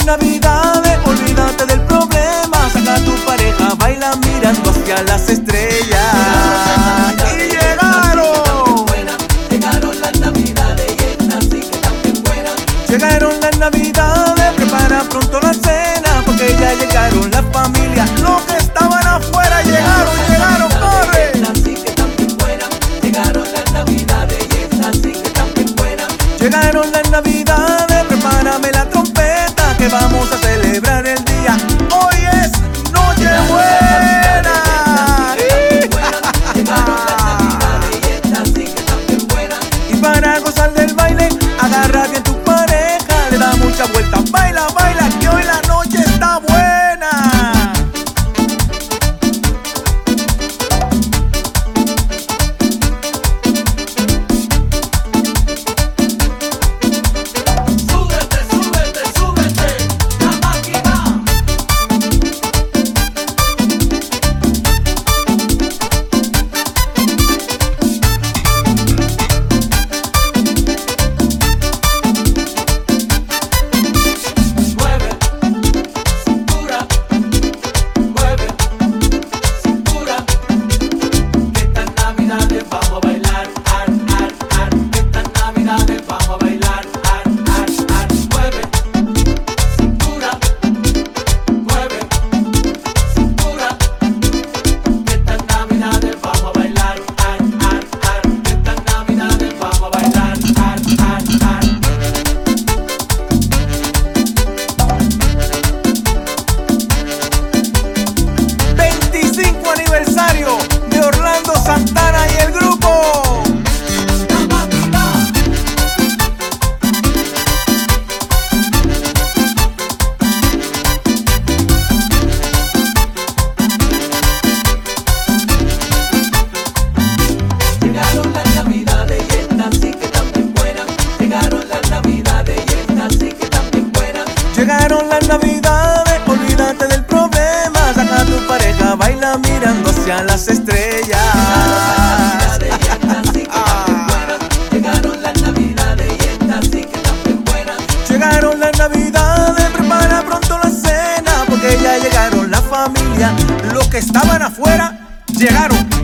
navidades, olvídate del problema. Saca a tu pareja, baila mirando hacia las estrellas. Y llegaron las navidades y estas sí que también buenas. Llegaron las navidades, prepara pronto la cena, porque ya llegaron las familias. Los que estaban afuera llegaron, corre. Estas sí que también buenas. Llegaron las navidades y estas sí que también buenas. Llegaron las navidades, prepárame la trompeta, que vamos a celebrar el día. Hoy es Nochebuena. Llegaron las navidades y estas sí que también buenas. Y para gozar del baile, agarra bien tu pareja, le da muchas vueltas, baila, baila, que hoy la noche está buena. Súbete, súbete, súbete, la máquina. Mueve cintura, mueve cintura. Que estas navidades vamos a bailar, ar, ar, ar. Que estas navidades vamos a bailar, ar, ar, ar. Mueve cintura, mueve cintura. Que estas navidades vamos a bailar, ar, ar, ar. Que estas navidades vamos a bailar, ar, ar, ar. 25 aniversario de Orlando Santana y el grupo. Llegaron las navidades y estas sí que también buenas. Llegaron las navidades y estas sí que también buenas. Llegaron las navidades, olvídate del problema. Saca a tu pareja, baila mirando hacia las estrellas. Llegaron las navidades y estas sí que también buenas. Llegaron las navidades, prepara pronto la cena, porque ya llegaron la familia. Los que estaban afuera llegaron.